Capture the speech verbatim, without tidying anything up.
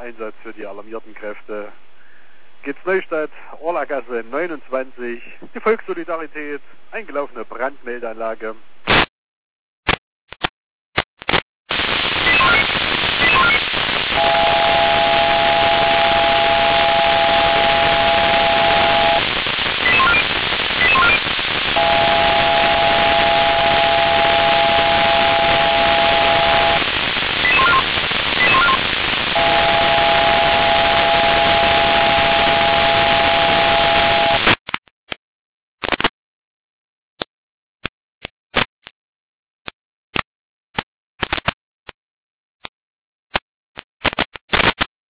Einsatz für die alarmierten Kräfte. Geht's Neustadt, Orlagasse neunundzwanzig, die Volkssolidarität, eingelaufene Brandmeldeanlage.